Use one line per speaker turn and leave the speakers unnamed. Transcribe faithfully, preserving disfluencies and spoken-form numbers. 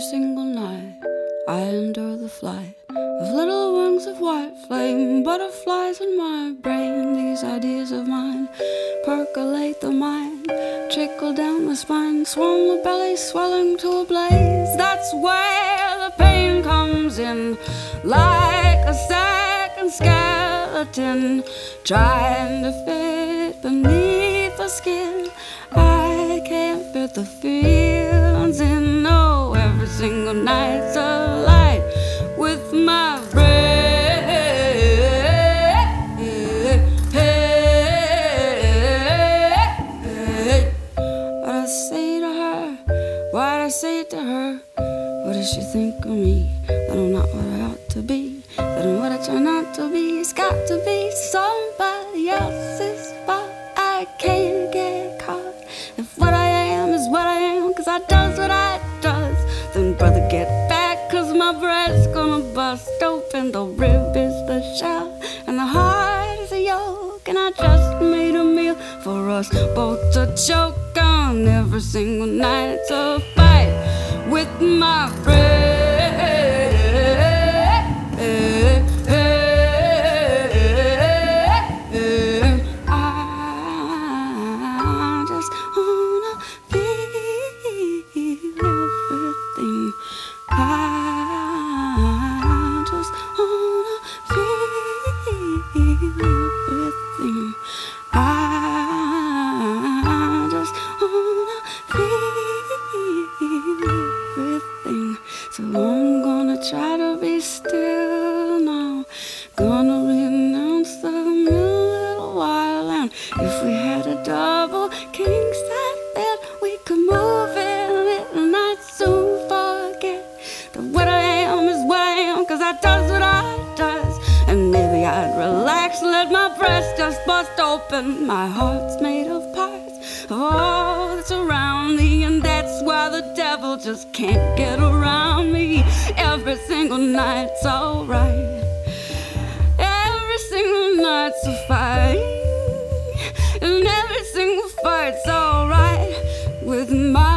single night I endure the flight of little wings of white flame, butterflies in my brain. These ideas of mine percolate the mind, trickle down the spine, swirl the belly, swelling to a blaze. That's where the pain comes in, like a second skeleton trying to fit beneath the skin. I can't fit the feelings in. No, every single night's a light with my breath. What I say to her, what I say to her, what does she think of me? That I'm not what I ought to be, that I'm what I try not to be. It's got to be somebody else's fault. I can't get caught if what I am is what I am, cause I does what I does. Then brother, get back, cause my breast's gonna bust open. The rib is the shell and the heart is a yolk, and I just made a meal for us both to choke on. Every single night it's a fight with my breath. So I'm gonna try to be still now, gonna renounce the middle while. And if we had a double king size bed, we could move in it, and I'd soon forget that what I am is what I am, cause I does what I does. And maybe I'd relax, let my breast just bust open. My heart's made of parts of all that's around me, and that's why the devil just can't get around me. Every single night's alright, every single night's a fight, and every single fight's alright with my